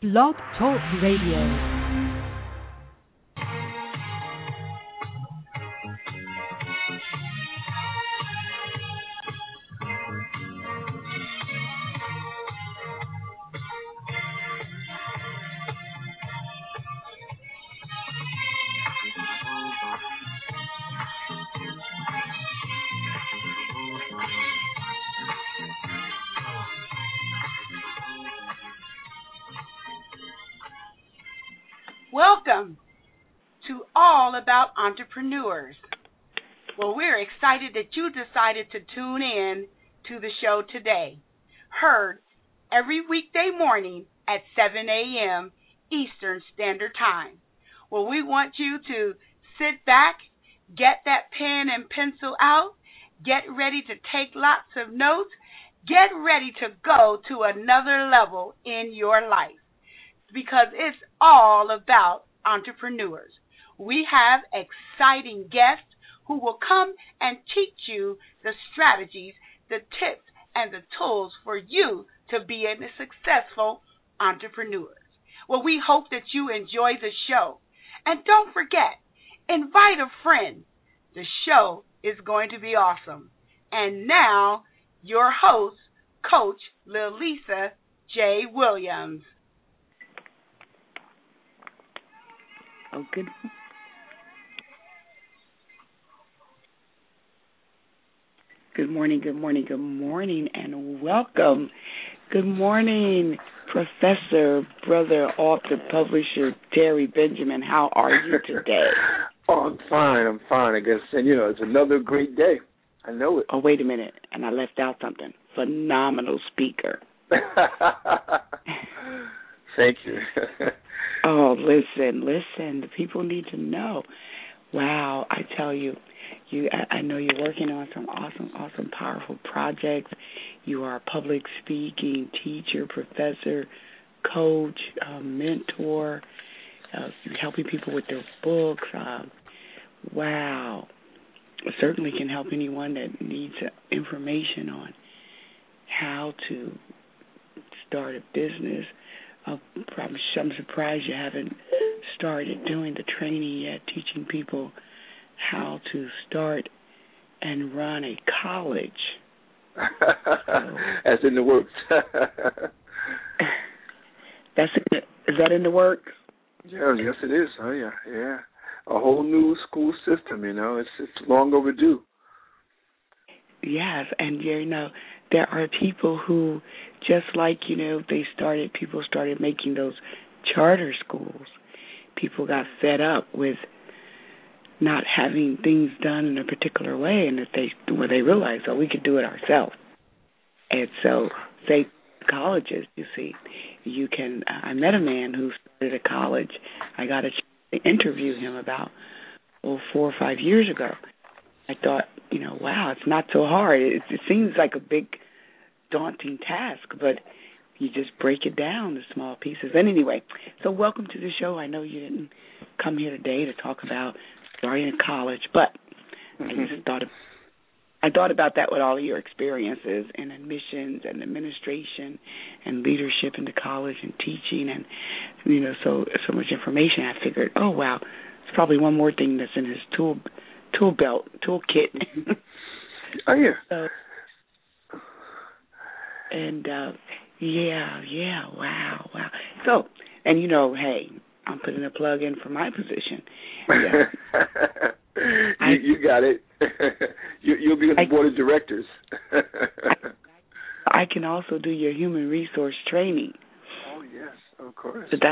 Blog Talk Radio. Welcome to All About Entrepreneurs. Well, we're excited that you decided to tune in to the show today. Heard every weekday morning at 7 a.m. Eastern Standard Time. Well, we want you to sit back, get that pen and pencil out, get ready to take lots of notes, get ready to go to another level in your life, because it's all about entrepreneurs. We have exciting guests who will come and teach you the strategies, the tips, and the tools for you to be a successful entrepreneur. Well, we hope that you enjoy the show. And don't forget, invite a friend. The show is going to be awesome. And now, your host, Coach Lilisa J. Williams. Oh, good. Good morning, and welcome. Good morning, Professor, brother, author, publisher, Terry Benjamin. How are you today? Oh, I'm fine, I guess. And, it's another great day. I know it. Oh, wait a minute. And I left out something. Phenomenal speaker. Thank you. Oh, listen. The people need to know. Wow, I tell you, I know you're working on some awesome, powerful projects. You are a public speaking teacher, professor, coach, mentor. You're helping people with their books. Wow. Certainly can help anyone that needs information on how to start a business. I'm surprised you haven't started doing the training yet, teaching people how to start and run a college. That's in the works. Is that in the works? Yeah, yes it is. Oh yeah. A whole new school system, it's long overdue. Yes, and there are people who, just like, people started making those charter schools. People got fed up with not having things done in a particular way, and they realized, we could do it ourselves. And so, say, colleges, you see, you can, I met a man who started a college. I got a chance to interview him about, 4 or 5 years ago. I thought, wow, it's not so hard. It seems like a big, daunting task, but you just break it down to small pieces. And anyway, so welcome to the show. I know you didn't come here today to talk about starting a college, but I just thought about that with all of your experiences in admissions and administration and leadership in the college and teaching and, so much information. I figured, oh, wow, it's probably one more thing that's in his toolkit. Oh, yeah. Wow. So, and hey, I'm putting a plug in for my position. Yeah. You got it. You'll be on the board of directors. I can also do your human resource training. Oh, yes, of course. So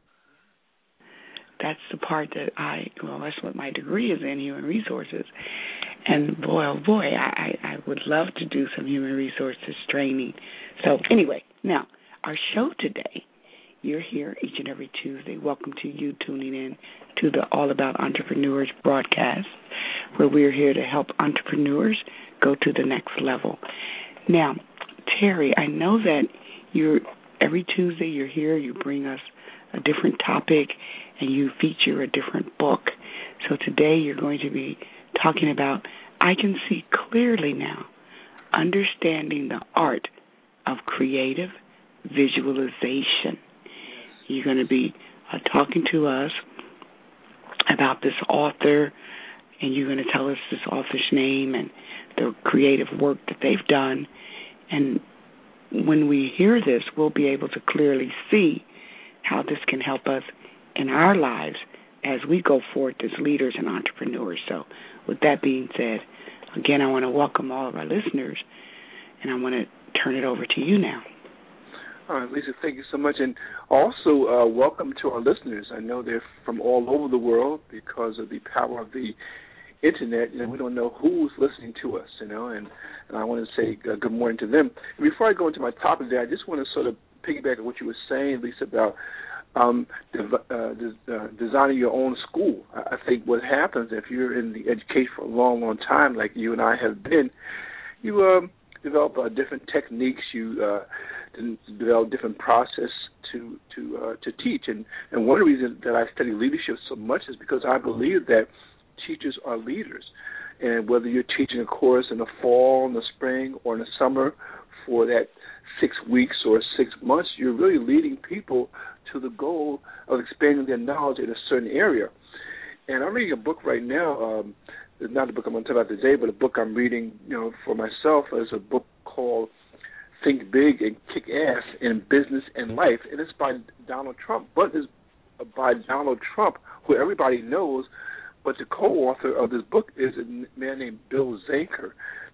that's the part that that's what my degree is in, human resources. And boy, oh boy, I would love to do some human resources training. So anyway, now, our show today, you're here each and every Tuesday. Welcome to you tuning in to the All About Entrepreneurs broadcast, where we're here to help entrepreneurs go to the next level. Now, Terry, I know that every Tuesday you're here, you bring us a different topic, and you feature a different book. So today you're going to be talking about, I Can See Clearly Now, Understanding the Art of Creative Visualization. going to be talking to us about this author, and you're going to tell us this author's name and the creative work that they've done. And when we hear this, we'll be able to clearly see how this can help us in our lives as we go forth as leaders and entrepreneurs. So with that being said, again, I want to welcome all of our listeners, and I want to turn it over to you now. All right, Lisa, thank you so much. And also welcome to our listeners. I know they're from all over the world because of the power of the Internet. We don't know who's listening to us, and I want to say good morning to them. And before I go into my topic today, I just want to sort of piggyback on what you were saying, Lisa, about designing your own school. I think what happens if you're in the education for a long, long time, like you and I have been, you develop different techniques. You develop different process to teach. And one reason that I study leadership so much is because I believe that teachers are leaders. And whether you're teaching a course in the fall, in the spring, or in the summer for that 6 weeks or 6 months, you're really leading people to the goal of expanding their knowledge in a certain area. And I'm reading a book right now. It's not the book I'm going to talk about today, but a book I'm reading, for myself is a book called Think Big and Kick Ass in Business and Life. And it's by Donald Trump, but it's by Donald Trump, who everybody knows. But the co-author of this book is a man named Bill Zanker,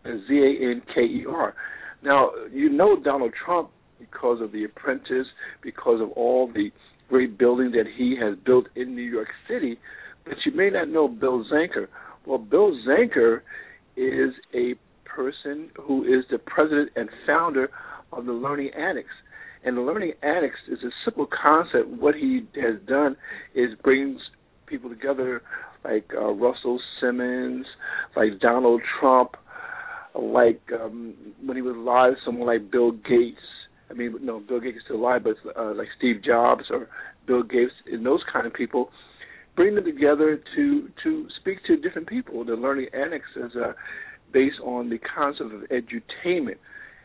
Zanker. Now, you know Donald Trump because of The Apprentice, because of all the great buildings that he has built in New York City, but you may not know Bill Zanker. Well, Bill Zanker is a person who is the president and founder of the Learning Annex. And the Learning Annex is a simple concept. What he has done is brings people together like Russell Simmons, like Donald Trump, like when he was alive, someone like Bill Gates. Bill Gates is still alive, but like Steve Jobs or Bill Gates and those kind of people, bring them together to speak to different people. The Learning Annex is based on the concept of edutainment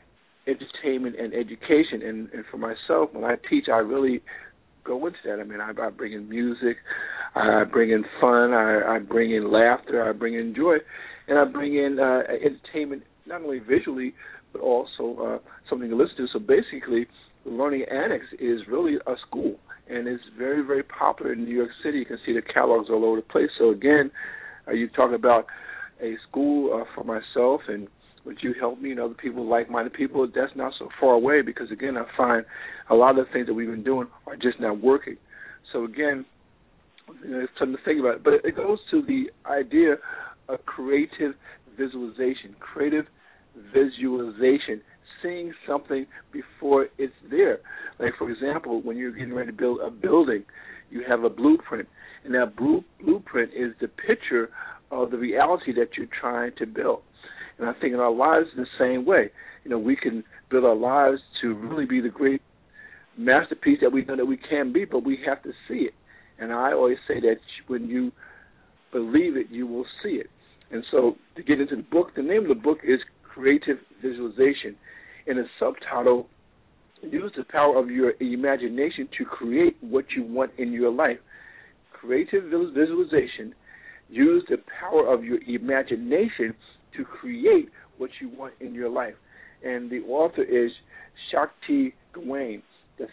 and education. And for myself, when I teach, I really go into that. I bring in music, I bring in fun, I bring in laughter, I bring in joy, and I bring in entertainment, not only visually, but also something to listen to. So basically, the Learning Annex is really a school, and it's very, very popular in New York City. You can see the catalogs all over the place. So again, you talk about a school for myself, and would you help me and other people, like-minded people? That's not so far away because, again, I find a lot of the things that we've been doing are just not working. So, again, it's something to think about. But it goes to the idea of creative visualization, seeing something before it's there. Like, for example, when you're getting ready to build a building, you have a blueprint, and that blueprint is the picture of the reality that you're trying to build. And I think in our lives the same way. We can build our lives to really be the great masterpiece that we know that we can be, but we have to see it. And I always say that when you believe it, you will see it. And so to get into the book, the name of the book is Creative Visualization. And the subtitle, use the power of your imagination to create what you want in your life. Creative visualization, use the power of your imagination to create what you want in your life. And the author is Shakti Gawain. That's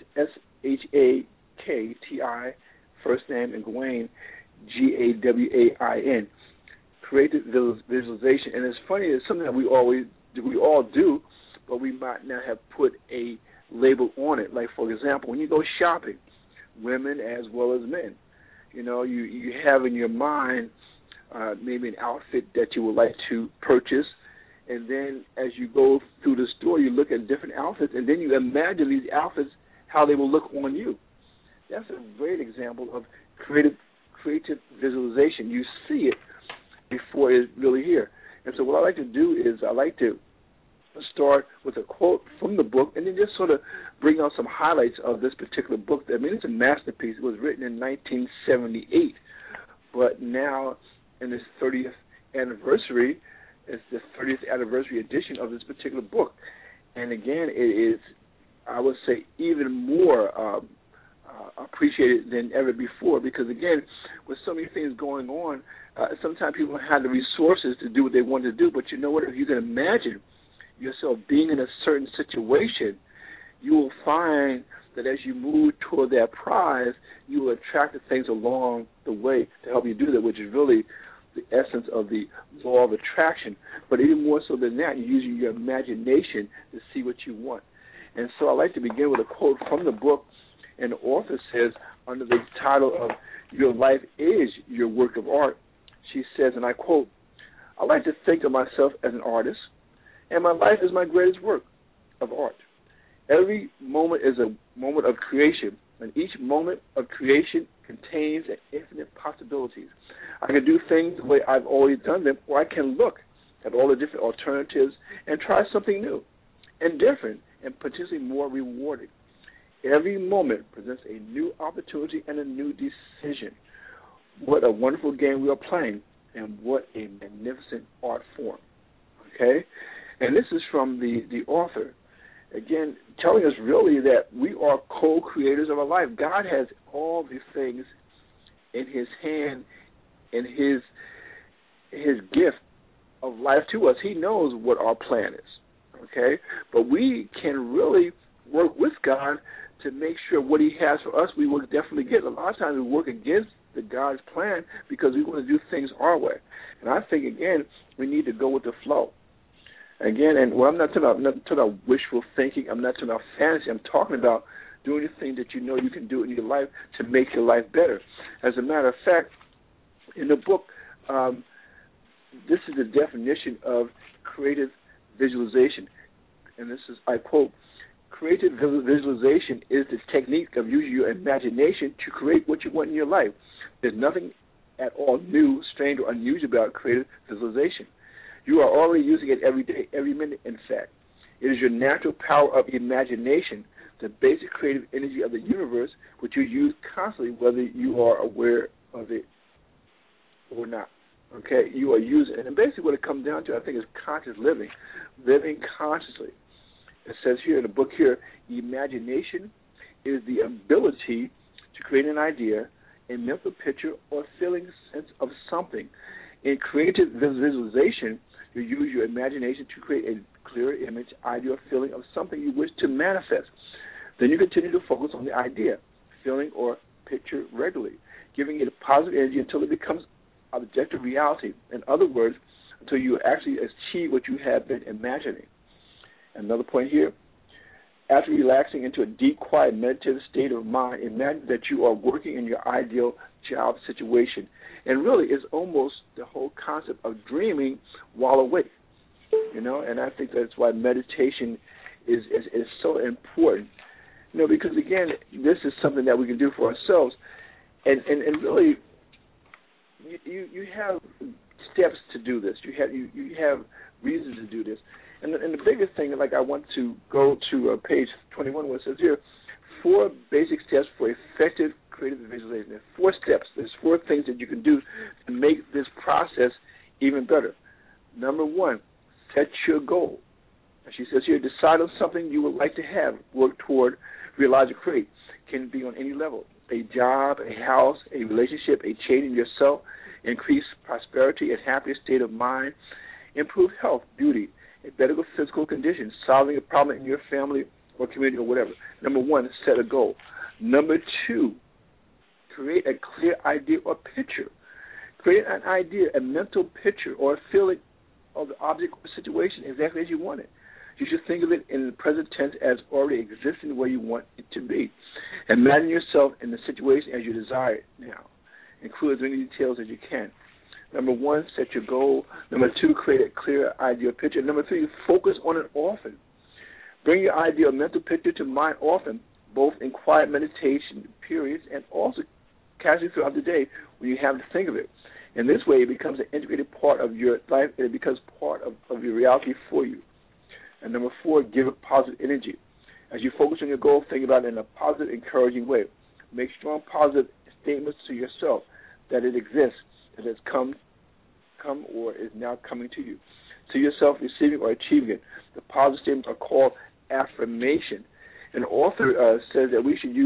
Shakti, first name, and Gawain, Gawain. Creative visualization. And it's funny, it's something that we all do, but we might not have put a label on it. Like, for example, when you go shopping, women as well as men, you have in your mind maybe an outfit that you would like to purchase, and then as you go through the store, you look at different outfits, and then you imagine these outfits, how they will look on you. That's a great example of creative visualization. You see it before it's really here. And so what I like to do is I like to start with a quote from the book and then just sort of bring out some highlights of this particular book. It's a masterpiece. It was written in 1978, but now in its 30th anniversary, it's the 30th anniversary edition of this particular book. And again, it is, I would say, even more appreciate it than ever before because, again, with so many things going on, sometimes people don't have the resources to do what they want to do. But you know what? If you can imagine yourself being in a certain situation, you will find that as you move toward that prize, you will attract the things along the way to help you do that, which is really the essence of the law of attraction. But even more so than that, you're using your imagination to see what you want. And so I like to begin with a quote from the book, and the author says, under the title of Your Life is Your Work of Art, she says, and I quote, "I like to think of myself as an artist, and my life is my greatest work of art. Every moment is a moment of creation, and each moment of creation contains infinite possibilities. I can do things the way I've always done them, or I can look at all the different alternatives and try something new and different and potentially more rewarding. Every moment presents a new opportunity and a new decision. What a wonderful game we are playing, and what a magnificent art form." Okay? And this is from the author, again, telling us really that we are co-creators of our life. God has all the things in his hand, in his gift of life to us. He knows what our plan is, okay? But we can really work with God to make sure what he has for us we will definitely get. A lot of times we work against the God's plan because we want to do things our way. And I think, again, we need to go with the flow. Again, and I'm not talking about wishful thinking. I'm not talking about fantasy. I'm talking about doing the thing that you know you can do in your life to make your life better. As a matter of fact, in the book, this is the definition of creative visualization. And this is, I quote, "Creative visualization is the technique of using your imagination to create what you want in your life. There's nothing at all new, strange, or unusual about creative visualization. You are already using it every day, every minute, in fact. It is your natural power of imagination, the basic creative energy of the universe, which you use constantly whether you are aware of it or not." Okay? You are using it. And basically what it comes down to, I think, is conscious living consciously. It says here in the book here, imagination is the ability to create an idea, a mental picture, or feeling sense of something. In creative visualization, you use your imagination to create a clear image, idea, or feeling of something you wish to manifest. Then you continue to focus on the idea, feeling, or picture regularly, giving it a positive energy until it becomes objective reality. In other words, until you actually achieve what you have been imagining. Another point here, after relaxing into a deep, quiet, meditative state of mind, imagine that you are working in your ideal job situation. And really, it's almost the whole concept of dreaming while awake, you know, and I think that's why meditation is so important, you know, because, again, this is something that we can do for ourselves. And really, you have steps to do this. You have reasons to do this. And the biggest thing, like I want to go to page 21 where it says here, 4 basic steps for effective creative visualization. There's 4 steps. There's 4 things that you can do to make this process even better. Number 1, set your goal. And she says here, decide on something you would like to have, work toward, realize, or create. Can be on any level. A job, a house, a relationship, a change in yourself, increase prosperity and happier state of mind, improve health, beauty, a better physical condition, solving a problem in your family or community or whatever. Number 1, set a goal. Number 2, create a clear idea or picture. Create an idea, a mental picture or a feeling of the object or situation exactly as you want it. You should think of it in the present tense as already existing where you want it to be. Imagine yourself in the situation as you desire it now. Include as many details as you can. Number 1, set your goal. Number 2, create a clear idea or picture. Number 3, focus on it often. Bring your idea or mental picture to mind often, both in quiet meditation periods and also casually throughout the day when you have to think of it. In this way, it becomes an integrated part of your life and it becomes part of your reality for you. And number 4, give it positive energy. As you focus on your goal, think about it in a positive, encouraging way. Make strong, positive statements to yourself that it exists, that it's come or is now coming to you. To yourself, receiving or achieving it. The positive statements are called affirmation. And the author says that we should use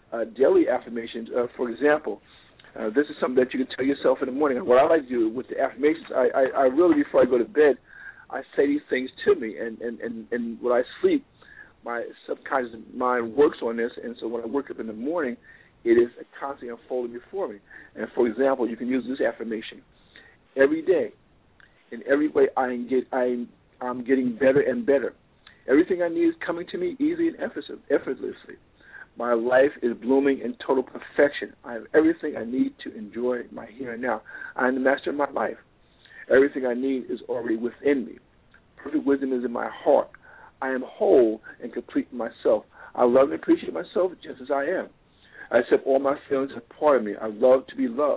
daily affirmations. For example, this is something that you can tell yourself in the morning. What I like to do with the affirmations, I really, before I go to bed, I say these things to me, and when I sleep, my subconscious mind works on this, and so when I wake up in the morning, it is constantly unfolding before me. And for example, you can use this affirmation: every day, in every way, I'm getting better and better. Everything I need is coming to me easily and effortlessly. My life is blooming in total perfection. I have everything I need to enjoy my here and now. I am the master of my life. Everything I need is already within me. Perfect wisdom is in my heart. I am whole and complete in myself. I love and appreciate myself just as I am. I accept all my feelings as part of me. I love to be loved.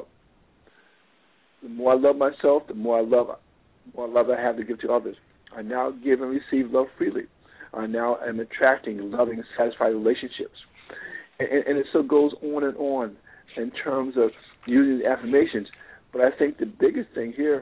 The more I love myself, the more love I have to give to others. I now give and receive love freely. I now am attracting loving and satisfied relationships. And it still goes on and on in terms of using the affirmations. But I think the biggest thing here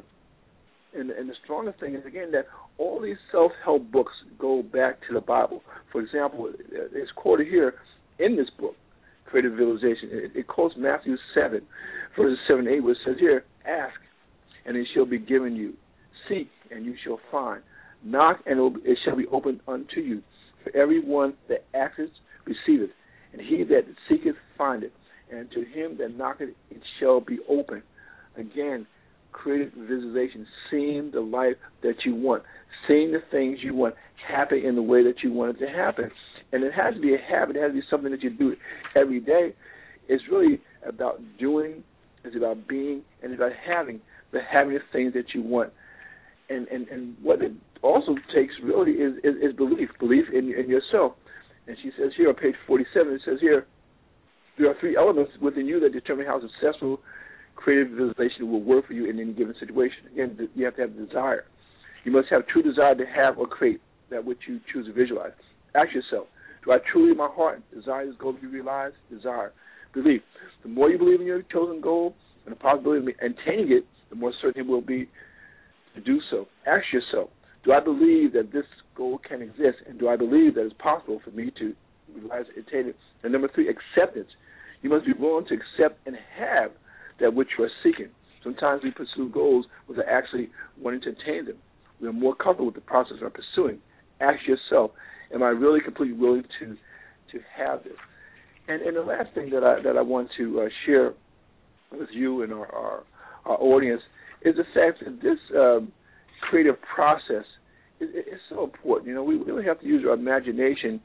and the strongest thing is, again, that all these self-help books go back to the Bible. For example, it's quoted here in this book, Creative Visualization. It quotes Matthew 7, verses 7 and 8, where it says here, ask, and it shall be given you. Seek, and you shall find. Knock, and it shall be opened unto you. For everyone that asketh, receiveth, and he that seeketh, findeth. And to him that knocketh, it shall be opened. Again, creative visualization, seeing the life that you want, seeing the things you want happen in the way that you want it to happen. And it has to be a habit. It has to be something that you do every day. It's really about doing, it's about being, and it's about having the things that you want. And what it also takes really is belief in yourself. And she says here on page 47, it says here, there are three elements within you that determine how successful creative visualization will work for you in any given situation. Again, you have to have desire. You must have true desire to have or create that which you choose to visualize. Ask yourself, do I truly in my heart desire this goal to be realized? Desire. Belief. The more you believe in your chosen goal and the possibility of attaining it, the more certain it will be to do so. Ask yourself, do I believe that this goal can exist, and do I believe that it's possible for me to realize it, attain it? And number three, acceptance. You must be willing to accept and have that which you are seeking. Sometimes we pursue goals without actually wanting to attain them. We are more comfortable with the process of pursuing. Ask yourself, am I really completely willing to have this? And the last thing that I want to share with you and our audience is the fact that this creative process is so important. You know, we really have to use our imagination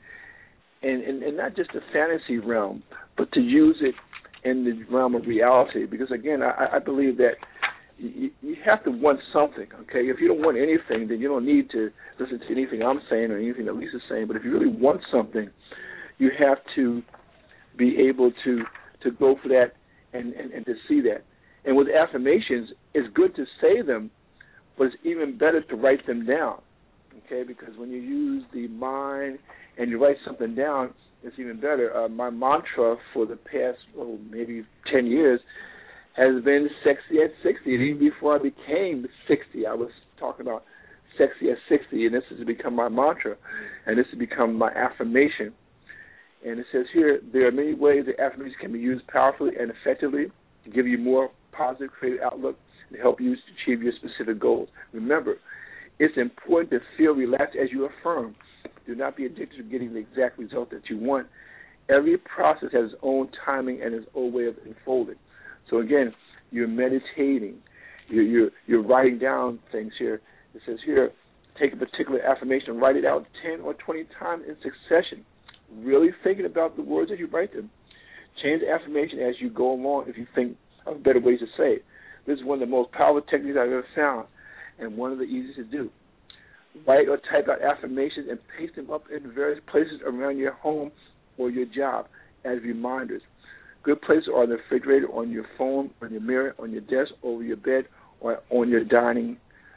and not just the fantasy realm, but to use it in the realm of reality. Because, again, I believe that you have to want something, okay? If you don't want anything, then you don't need to listen to anything I'm saying or anything that Lisa's saying. But if you really want something, you have to be able to go for that and to see that. And with affirmations, it's good to say them, but it's even better to write them down, okay? Because when you use the mind and you write something down, it's even better. My mantra for the past, maybe 10 years has been sexy at 60. And even before I became 60, I was talking about sexy at 60, and this has become my mantra, and this has become my affirmation. And it says here, there are many ways that affirmations can be used powerfully and effectively to give you more positive creative outlook and help you to achieve your specific goals. Remember, it's important to feel relaxed as you affirm. Do not be addicted to getting the exact result that you want. Every process has its own timing and its own way of unfolding. So again, you're meditating, you're writing down things here. It says here, take a particular affirmation and write it out 10 or 20 times in succession, really thinking about the words as you write them. Change the affirmation as you go along if you think of better ways to say it. This is one of the most powerful techniques I've ever found and one of the easiest to do. Write or type out affirmations and paste them up in various places around your home or your job as reminders. Good places are on the refrigerator, on your phone, on your mirror, on your desk, over your bed, or on your dining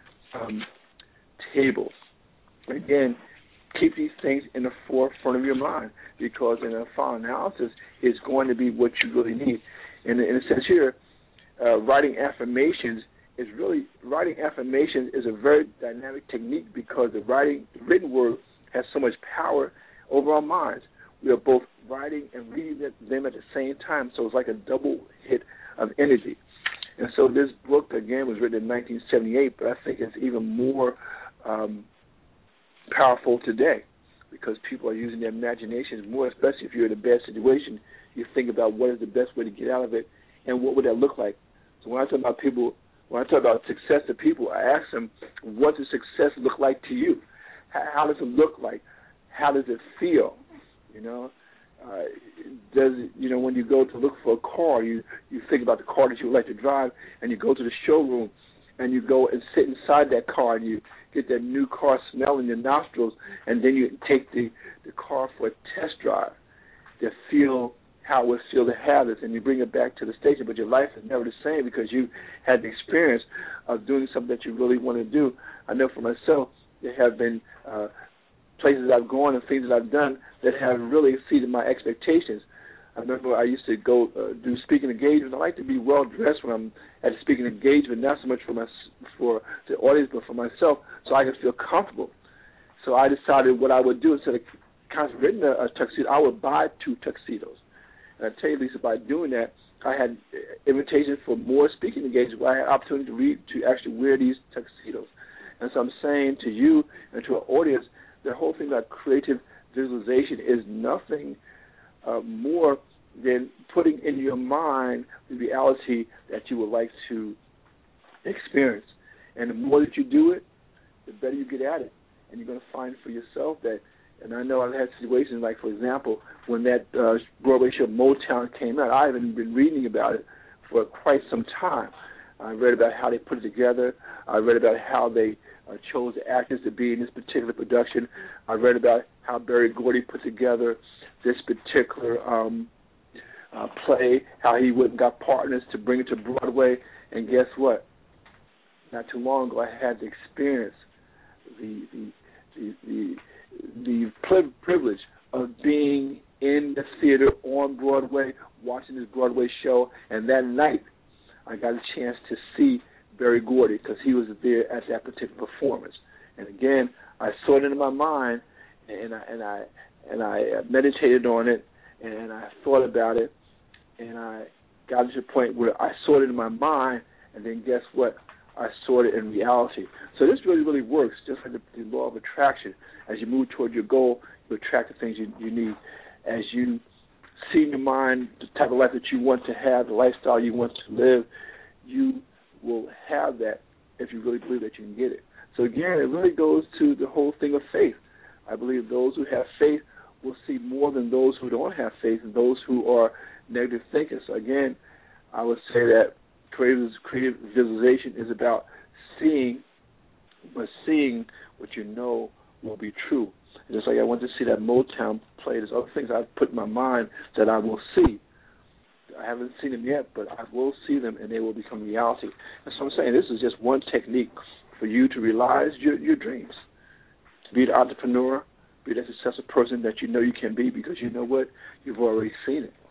table. Again, keep these things in the forefront of your mind because in a final analysis, it's going to be what you really need. And it says here, writing affirmations is a very dynamic technique because the written word has so much power over our minds. we are both writing and reading them at the same time. So it's like a double hit of energy. And so this book, again, was written in 1978, but I think it's even more powerful today because people are using their imaginations more, especially if you're in a bad situation. You think about what is the best way to get out of it and what would that look like. So when I talk about success to people, I ask them, what does success look like to you? How does it look like? How does it feel? When you go to look for a car, you think about the car that you would like to drive, and you go to the showroom, and you go and sit inside that car, and you get that new car smell in your nostrils, and then you take the car for a test drive to feel how it would feel to have this, and you bring it back to the station, but your life is never the same because you had the experience of doing something that you really want to do. I know for myself, there have been places I've gone and things that I've done that have really exceeded my expectations. I remember I used to go do speaking engagements. I like to be well dressed when I'm at a speaking engagement, not so much for the audience, but for myself, so I can feel comfortable. So I decided what I would do instead of constantly renting a tuxedo, I would buy 2 tuxedos. And I tell you, Lisa, by doing that, I had invitations for more speaking engagements where I had opportunity to actually wear these tuxedos. And so I'm saying to you and to our audience, the whole thing about creative visualization is nothing more than putting in your mind the reality that you would like to experience. And the more that you do it, the better you get at it. And you're going to find for yourself that, and I know I've had situations like, for example, when that Broadway show Motown came out, I haven't been reading about it for quite some time. I read about how they put it together. I read about how they chose the actors to be in this particular production. I read about how Berry Gordy put together this particular play, how he went and got partners to bring it to Broadway. And guess what? Not too long ago, I had the experience, the privilege of being in the theater on Broadway, watching this Broadway show, and that night I got a chance to see Berry Gordy because he was there at that particular performance. And again, I saw it in my mind, and I meditated on it, and I thought about it, and I got to the point where I saw it in my mind, and then guess what? I saw it in reality. So this really, really works, just like the law of attraction. As you move toward your goal, you attract the things you need. As you see in your mind the type of life that you want to have, the lifestyle you want to live, you will have that if you really believe that you can get it. So again, it really goes to the whole thing of faith. I believe those who have faith will see more than those who don't have faith and those who are negative thinkers. So again, I would say that creative visualization is about seeing, but seeing what you know will be true. And just like I went to see that Motown play, there's other things I've put in my mind that I will see. I haven't seen them yet, but I will see them, and they will become reality. And so I'm saying this is just one technique for you to realize your dreams, to be the entrepreneur, be the successful person that you know you can be, because you know what? You've already seen it.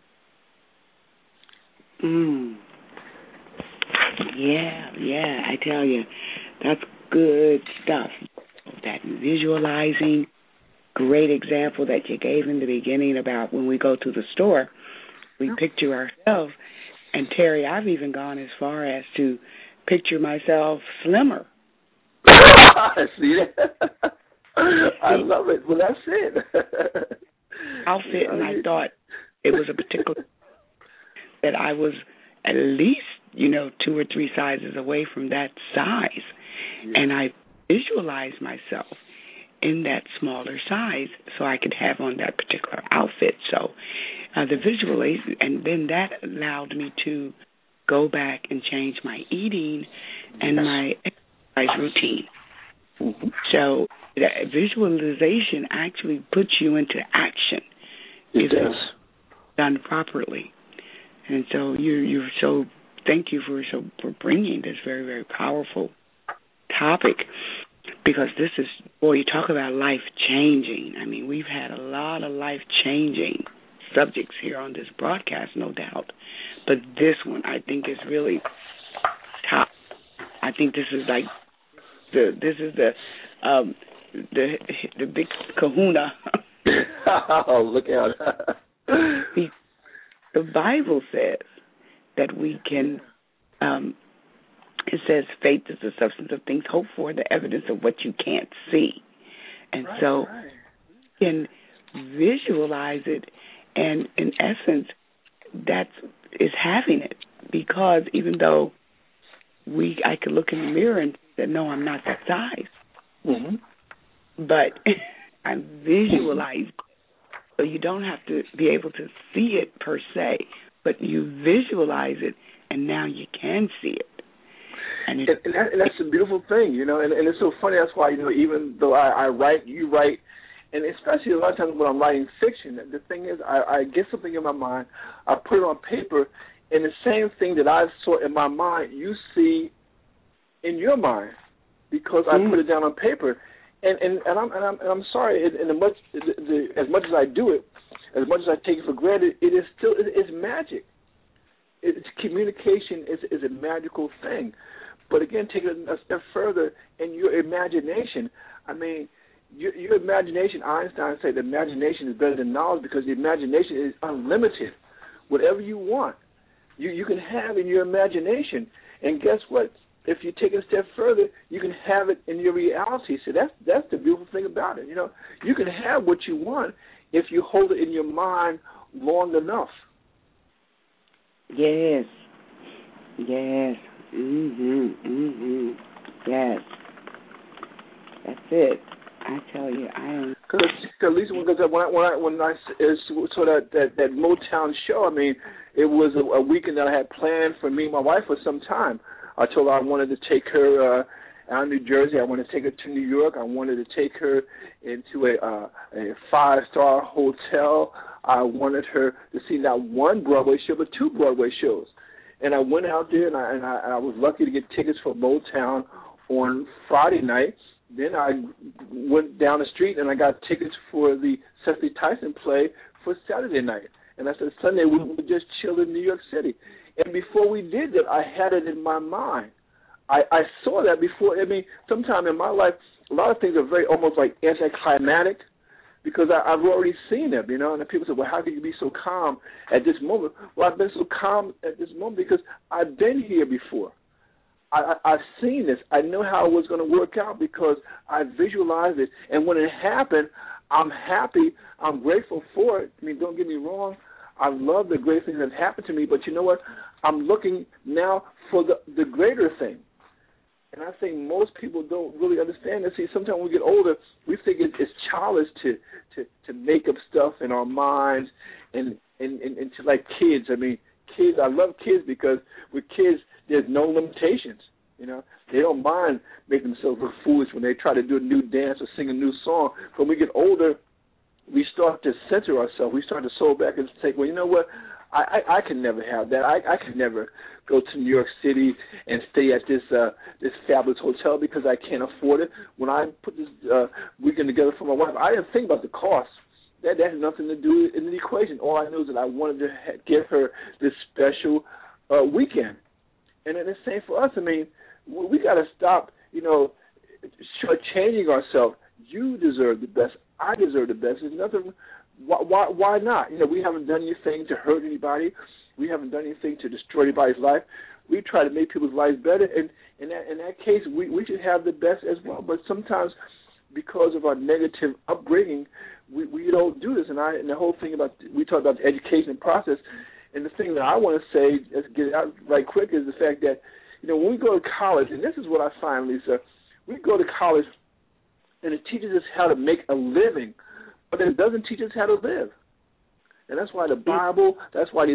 Yeah, I tell you, that's good stuff. That visualizing, great example that you gave in the beginning about when we go to the store, we picture ourselves. And Terry, I've even gone as far as to picture myself slimmer. See that? I love it. Well, that's it. Outfit, and I thought it was a particular that I was at least, 2 or 3 sizes away from that size. Yeah. And I visualized myself in that smaller size so I could have on that particular outfit. So the visualization, and then that allowed me to go back and change my eating and my exercise routine. Mm-hmm. So that visualization actually puts you into action. It does. Done properly. And so you're so, thank you for bringing this very, very powerful topic, because this is, you talk about life-changing. I mean, we've had a lot of life-changing subjects here on this broadcast, no doubt. But this one, I think, is really top. I think this is like the big kahuna Oh, look out. The Bible says that we can, it says faith is the substance of things hoped for, the evidence of what you can't see. And so you can visualize it, and in essence, that is having it. Because even though I could look in the mirror and say, no, I'm not that size. Mm-hmm. But I'm visualizing. So you don't have to be able to see it per se, but you visualize it, and now you can see it. And that's a beautiful thing, you know, and it's so funny. That's why, you know, even though I write, you write, and especially a lot of times when I'm writing fiction, the thing is I get something in my mind, I put it on paper, and the same thing that I saw in my mind, you see in your mind, because I put it down on paper. And I'm sorry. And as much as I do it, as much as I take it for granted, it is still it's magic. It's communication is a magical thing. But again, take it a step further in your imagination. I mean, your imagination. Einstein said the imagination is better than knowledge because the imagination is unlimited. Whatever you want, you can have in your imagination. And guess what? If you take it a step further, you can have it in your reality. So that's the beautiful thing about it. You know, you can have what you want if you hold it in your mind long enough. Yes. Yes. Yes. That's it. I tell you, I am. Because Lisa, when I saw that Motown show, I mean, it was a weekend that I had planned for me and my wife for some time. I told her I wanted to take her out of New Jersey. I wanted to take her to New York. I wanted to take her into a 5-star hotel. I wanted her to see not one Broadway show, but 2 Broadway shows. And I went out there, and I was lucky to get tickets for Motown on Friday night. Then I went down the street, and I got tickets for the Cicely Tyson play for Saturday night. And I said Sunday we would just chill in New York City. And before we did that, I had it in my mind. I saw that before. I mean, sometime in my life, a lot of things are very almost like anticlimactic because I've already seen them, you know. And people say, well, how can you be so calm at this moment? Well, I've been so calm at this moment because I've been here before. I've seen this. I know how it was going to work out because I visualized it. And when it happened, I'm happy. I'm grateful for it. I mean, don't get me wrong. I love the great things that have happened to me, but you know what? I'm looking now for the greater thing. And I think most people don't really understand this. See, sometimes when we get older, we think it's childish to make up stuff in our minds and to like kids. I mean, kids, I love kids because with kids, there's no limitations. You know, they don't mind making themselves look foolish when they try to do a new dance or sing a new song. When we get older, we start to center ourselves. We start to soul back and say, well, you know what? I can never have that. I can never go to New York City and stay at this fabulous hotel because I can't afford it. When I put this weekend together for my wife, I didn't think about the cost. That has nothing to do in the equation. All I knew is that I wanted to give her this special weekend. And then the same for us. I mean, we got to stop, you know, shortchanging ourselves. You deserve the best. I deserve the best. There's nothing. Why not? You know, we haven't done anything to hurt anybody. We haven't done anything to destroy anybody's life. We try to make people's lives better, and in that case, we should have the best as well. But sometimes, because of our negative upbringing, we don't do this. And the whole thing about we talk about the education process, and the thing that I want to say, let's get it out right quick, is the fact that, you know, when we go to college, and this is what I find, Lisa, we go to college, and it teaches us how to make a living, but it doesn't teach us how to live. And that's why the Bible, that's why these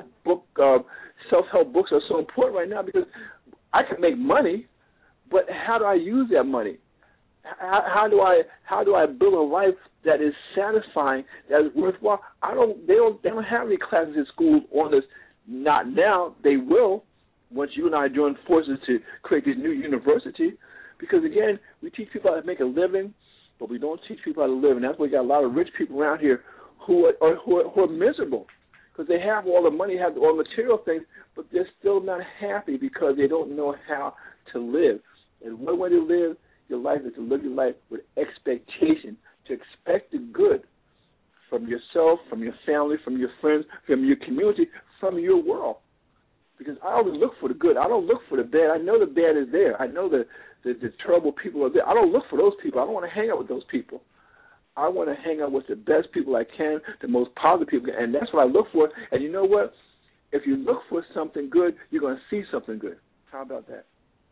self-help books are so important right now, because I can make money, but how do I use that money? How do I build a life that is satisfying, that is worthwhile? They don't have any classes in schools on this. Not now. They will once you and I join forces to create this new university. Because again, we teach people how to make a living, but we don't teach people how to live, and that's why we got a lot of rich people around here who are miserable because they have all the money, have all the material things, but they're still not happy because they don't know how to live. And one way to live your life is to live your life with expectation, to expect the good. from yourself, from your family, from your friends, from your community, from your world. Because I always look for the good. I don't look for the bad. I know the bad is there. I know the terrible people are there. I don't look for those people. I don't want to hang out with those people. I want to hang out with the best people I can, the most positive people, and that's what I look for. And you know what? If you look for something good, you're going to see something good. How about that?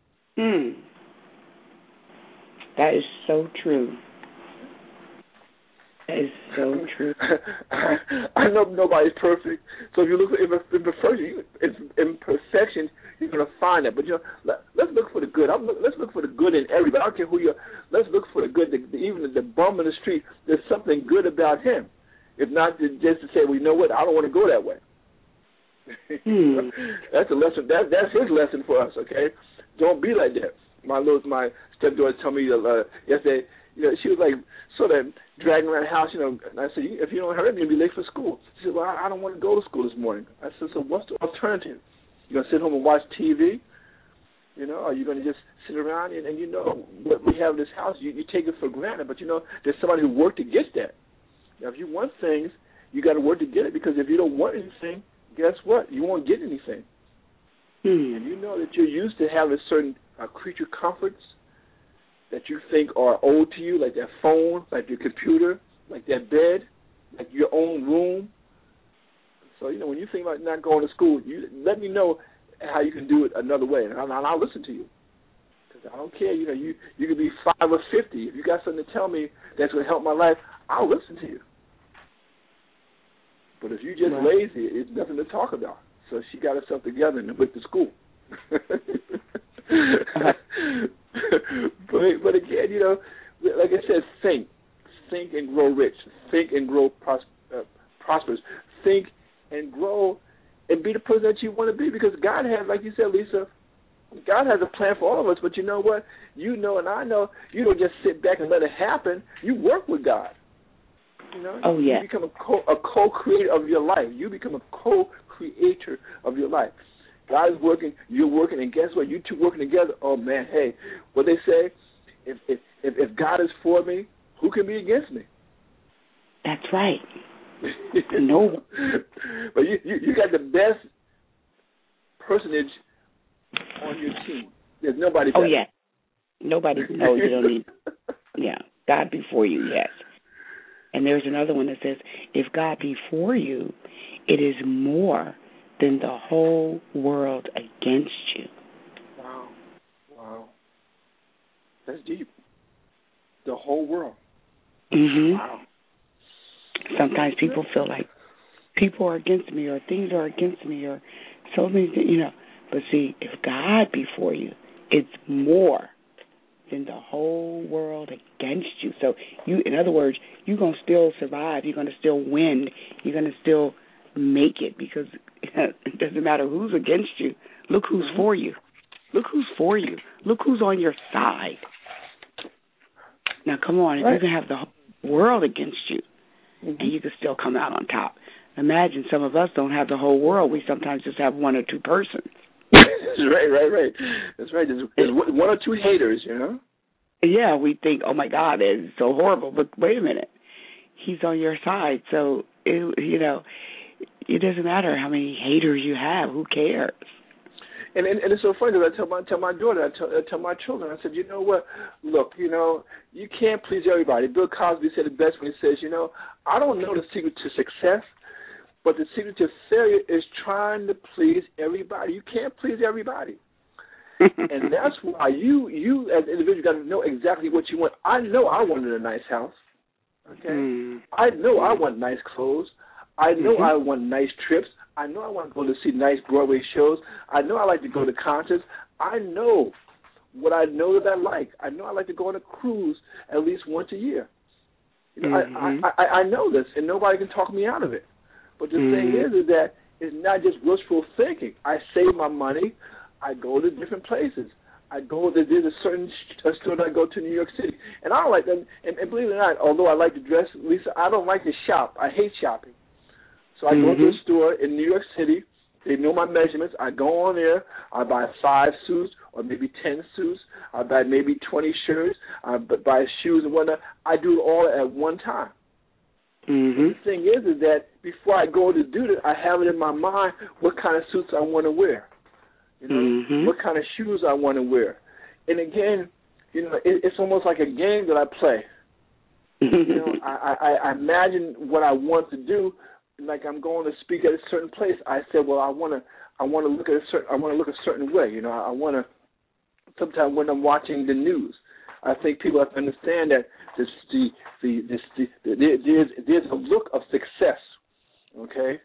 That is so true. That is so true. I know nobody's perfect, so if you look for imperfection, you're going to find that. But let's look for the good. Let's look for the good in everybody. I don't care who you are. Let's look for the good. Even the bum in the street, there's something good about him. If not just to say, well, you know what? I don't want to go that way. That's a lesson. That's his lesson for us. Okay, don't be like that. My stepdaughter told me yesterday. She was like sort of dragging around the house, and I said, if you don't hurry, you're going to be late for school. She said, well, I don't want to go to school this morning. I said, so what's the alternative? You're going to sit home and watch TV? Are you going to just sit around and what we have in this house, you take it for granted, but there's somebody who worked to get that. Now, if you want things, you got to work to get it, because if you don't want anything, guess what? You won't get anything. And you know that you're used to having certain creature comforts that you think are owed to you, like that phone, like your computer, like that bed, like your own room. So, when you think about not going to school, you let me know how you can do it another way, and I'll listen to you. Because I don't care, you could be 5 or 50. If you got something to tell me that's going to help my life, I'll listen to you. But if you're just lazy, it's nothing to talk about. So she got herself together and went to school. But again, like I said, think and grow rich, think and grow prosperous, think and grow and be the person that you want to be, because God has, like you said, Lisa, God has a plan for all of us. But you know what? And I know, you don't just sit back and let it happen. You work with God. Oh, yeah. You become a co-creator of your life. You become a co-creator of your life. God is working, you're working, and guess what? You two working together. Oh man, hey, what they say? If God is for me, who can be against me? That's right. No. But you got the best personage on your team. There's nobody better. Oh yeah. Nobody. No, you don't need. Yeah, God before you. Yes. And there's another one that says, if God be for you, it is more than the whole world against you. Wow. That's deep. The whole world. Mm-hmm. Wow. Sometimes people feel like people are against me, or things are against me, or so many things, But see, if God be for you, it's more than the whole world against you. So in other words, you're going to still survive. You're going to still win. You're going to still make it, because it doesn't matter who's against you. Look who's for you. Look who's for you. Look who's on your side. Now, come on. If you can have the whole world against you, and you can still come out on top. Imagine some of us don't have the whole world. We sometimes just have one or two persons. Right. That's right. There's one or two haters, Yeah, we think, oh, my God, it's so horrible. But wait a minute. He's on your side. So, it doesn't matter how many haters you have. Who cares? And it's so funny because I tell my daughter, I tell my children, I said, you know what? Look, you can't please everybody. Bill Cosby said it best when he says, I don't know the secret to success, but the secret to failure is trying to please everybody. You can't please everybody. And that's why you as an individual got to know exactly what you want. I know I wanted a nice house. Okay? I know I want nice clothes. I know I want nice trips. I know I want to go to see nice Broadway shows. I know I like to go to concerts. I know what I know that I like. I know I like to go on a cruise at least once a year. I know this, and nobody can talk me out of it. But the thing is that it's not just wishful thinking. I save my money. I go to different places. There's a certain store that I go to in New York City. And I don't like them. And believe it or not, although I like to dress, Lisa, I don't like to shop. I hate shopping. So I go to a store in New York City. They know my measurements. I go on there. I buy 5 suits or maybe 10 suits. I buy maybe 20 shirts. I buy shoes and whatnot. I do it all at one time. The thing is that before I go to do this, I have it in my mind what kind of suits I want to wear, what kind of shoes I want to wear. And again, it's almost like a game that I play. I imagine what I want to do. Like I'm going to speak at a certain place. I said, well, I want to look a certain way. I want to. Sometimes when I'm watching the news, I think people have to understand that there's a look of success. Okay.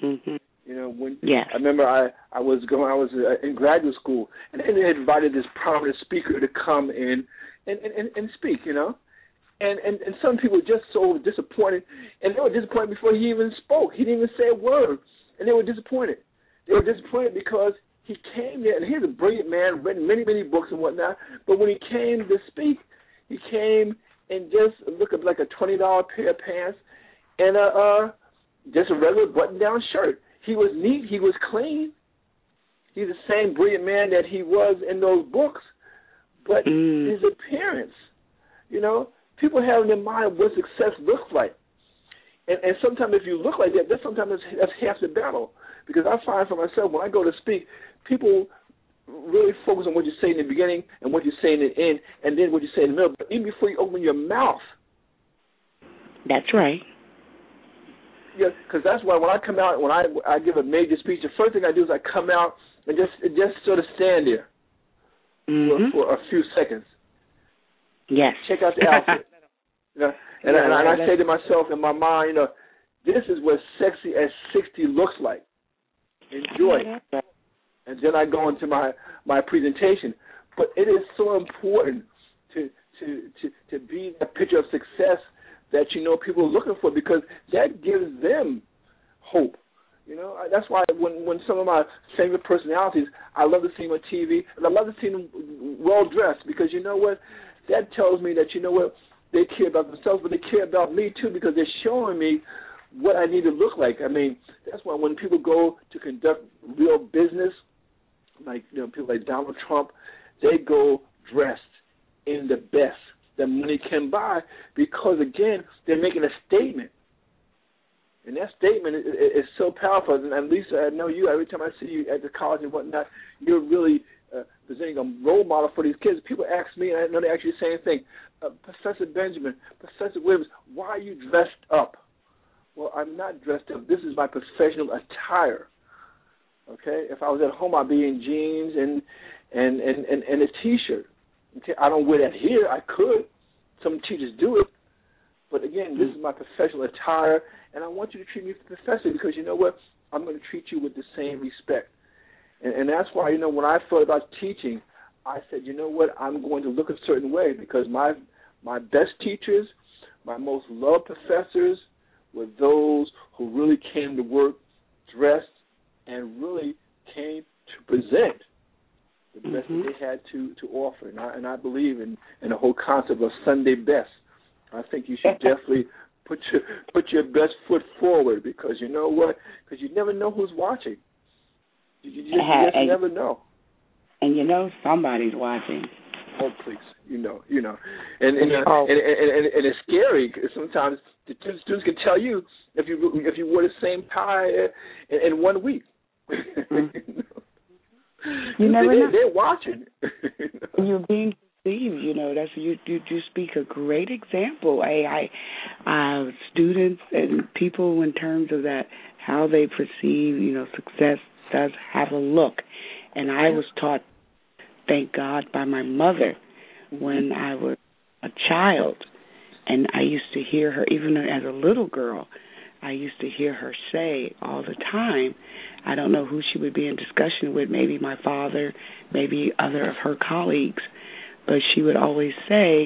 I remember I was in graduate school, and they had invited this prominent speaker to come in and speak. And some people were just so disappointed, and they were disappointed before he even spoke. He didn't even say a word, and they were disappointed. They were disappointed because he came there, and he's a brilliant man, written many, many books and whatnot, but when he came to speak, he came and just looked like a $20 pair of pants and just a regular button-down shirt. He was neat. He was clean. He's the same brilliant man that he was in those books, but his appearance, people have in their mind what success looks like. And sometimes if you look like that, that's half the battle. Because I find for myself, when I go to speak, people really focus on what you say in the beginning and what you say in the end and then what you say in the middle. But even before you open your mouth. That's right. Yeah, because that's why when I come out, when I give a major speech, the first thing I do is I come out and just sort of stand there for a few seconds. Yes. Check out the outfit. And I say to myself in my mind, this is what sexy at 60 looks like. Enjoy it. And then I go into my presentation. But it is so important to be a picture of success that people are looking for, because that gives them hope. That's why when some of my favorite personalities, I love to see them on TV, and I love to see them well dressed, because you know what? That tells me that they care about themselves, but they care about me too, because they're showing me what I need to look like. I mean, that's why when people go to conduct real business, like people like Donald Trump, they go dressed in the best that money can buy, because again, they're making a statement. And that statement is so powerful. And Lisa, I know you, every time I see you at the college and whatnot, you're really presenting a role model for these kids. People ask me, and I know they ask you the same thing, Professor Benjamin, Professor Williams, why are you dressed up? Well, I'm not dressed up. This is my professional attire. Okay? If I was at home, I'd be in jeans and a T-shirt. Okay? I don't wear that here. I could. Some teachers do it. But again, this is my professional attire, and I want you to treat me as a professor, because you know what? I'm going to treat you with the same respect. And that's why, when I thought about teaching, I said, you know what? I'm going to look a certain way, because my best teachers, my most loved professors were those who really came to work dressed and really came to present the best that they had to offer. And I believe in the whole concept of Sunday best. I think you should definitely put your best foot forward, because you know what? Because you never know who's watching. You just never know. And somebody's watching. Oh, please, and it's scary. Sometimes the students can tell you if you wore the same tie in 1 week. You never know. They're watching. You're being deceived. That's you speak a great example. Students and people, in terms of that, how they perceive, success does have a look. And I was taught, thank God, by my mother when I was a child. And I used to hear her, even as a little girl, I used to hear her say all the time, I don't know who she would be in discussion with, maybe my father, maybe other of her colleagues, but she would always say,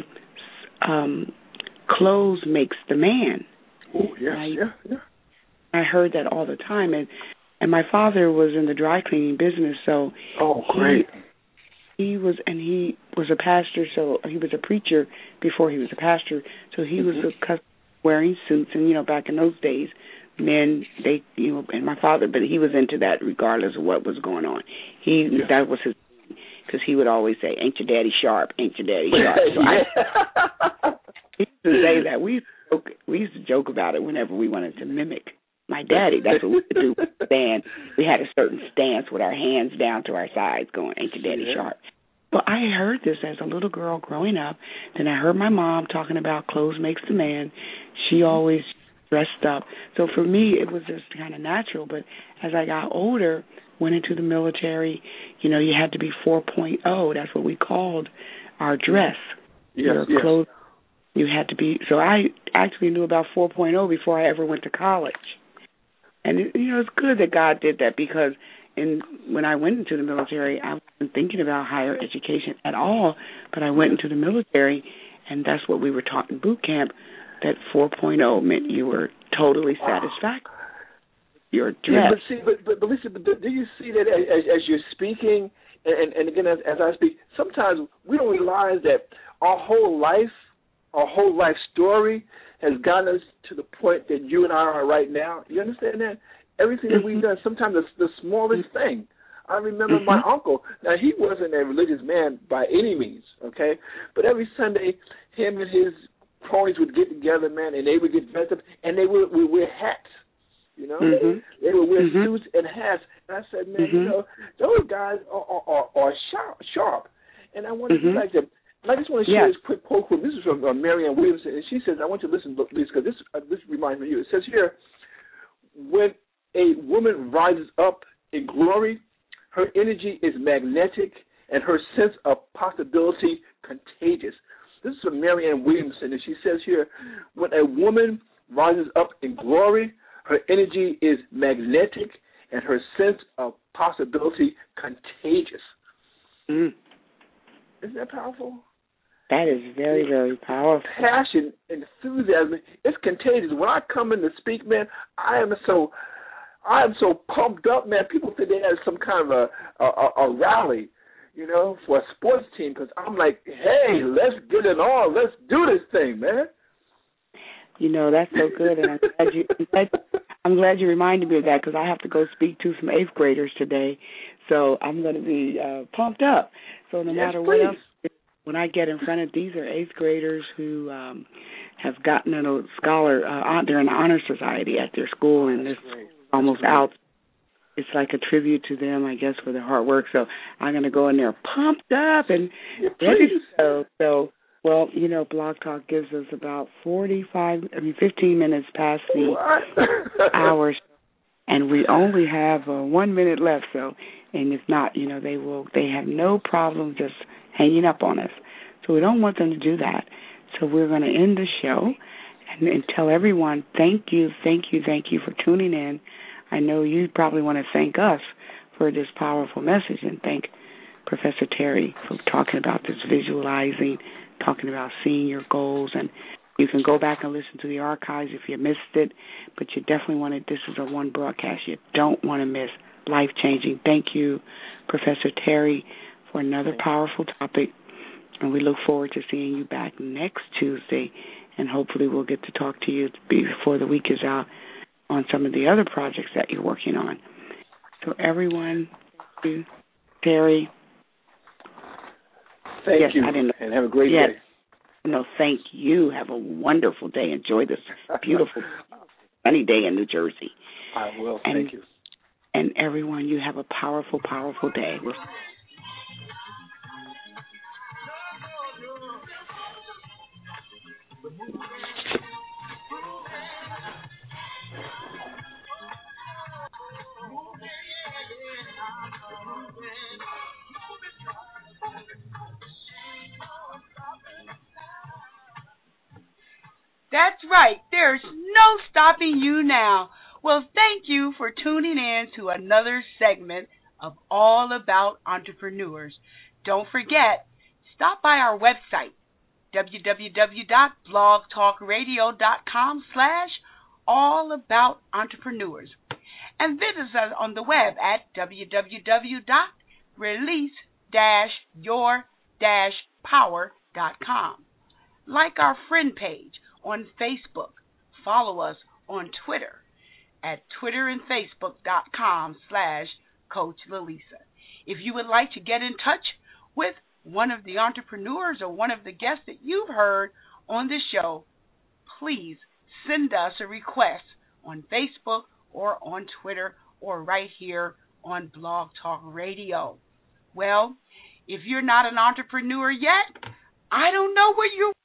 clothes makes the man. Oh, yes, yeah. I heard that all the time. And my father was in the dry cleaning business, so great. He was a pastor, so he was a preacher before he was a pastor, so he was wearing suits, and back in those days, men, and my father, but he was into that regardless of what was going on. That was his, because he would always say, "Ain't your daddy sharp? Ain't your daddy sharp?" So I used to say that. We used to joke about it whenever we wanted to mimic my daddy. That's what we would do. Stand. We had a certain stance with our hands down to our sides going, ain't your daddy sharp? Well, I heard this as a little girl growing up. Then I heard my mom talking about clothes makes the man. She always dressed up. So for me, it was just kind of natural. But as I got older, went into the military, you had to be 4.0. That's what we called our dress. Your clothes. You had to be. So I actually knew about 4.0 before I ever went to college. And, it's good that God did that because when I went into the military, I wasn't thinking about higher education at all, but I went into the military, and that's what we were taught in boot camp, that 4.0 meant you were totally satisfactory. Your dress. But Lisa, do you see that as you're speaking, and again, as I speak, sometimes we don't realize that our whole life story has gotten us to the point that you and I are right now. You understand that? Everything that we've done, sometimes it's the smallest thing. I remember my uncle. Now, he wasn't a religious man by any means, okay? But every Sunday, him and his cronies would get together, man, and they would get dressed up, and they would wear hats, They would wear suits and hats. And I said, man, those guys are sharp. And I wanted to be like them. And I just want to share this quick quote. This is from Marianne Williamson, and she says, I want you to listen, please, because this reminds me of you. It says here, when a woman rises up in glory, her energy is magnetic and her sense of possibility contagious. This is from Marianne Williamson, and she says here, when a woman rises up in glory, her energy is magnetic and her sense of possibility contagious. Isn't that powerful? That is very, very powerful. Passion, enthusiasm, it's contagious. When I come in to speak, man, I am so pumped up, man. People think they have some kind of a rally, for a sports team, because I'm like, hey, let's get it on. Let's do this thing, man. That's so good, and I'm glad you reminded me of that because I have to go speak to some 8th graders today, so I'm going to be pumped up. So no matter what else, when I get in front of these are 8th graders who have gotten a scholar, they're in the honor society at their school, and this almost out. It's like a tribute to them, I guess, for their hard work. So I'm going to go in there pumped up and ready to go. Well, Blog Talk gives us about 15 minutes past the hours, and we only have 1 minute left. So, and if not, they have no problem just hanging up on us. So we don't want them to do that. So we're going to end the show and tell everyone thank you for tuning in. I know you probably want to thank us for this powerful message and thank Professor Terry for talking about this visualizing, talking about seeing your goals. And you can go back and listen to the archives if you missed it, but you definitely want to, this is a one broadcast you don't want to miss. Life-changing. Thank you, Professor Terry, for another powerful topic, and we look forward to seeing you back next Tuesday, and hopefully we'll get to talk to you before the week is out on some of the other projects that you're working on. So everyone, thank you, Terry. Thank you, and have a great day. No, thank you. Have a wonderful day. Enjoy this beautiful sunny day in New Jersey. I will. Thank you. And everyone, you have a powerful, powerful day. That's right. There's no stopping you now. Well, thank you for tuning in to another segment of All About Entrepreneurs. Don't forget, stop by our website, www.blogtalkradio.com/allaboutentrepreneurs, and visit us on the web at www.release-your-power.com. Like our friend page on Facebook. Follow us on Twitter at Twitter and Facebook.com/Coach Lalisa. If you would like to get in touch with one of the entrepreneurs or one of the guests that you've heard on this show, please send us a request on Facebook or on Twitter or right here on Blog Talk Radio. Well, if you're not an entrepreneur yet, I don't know where you're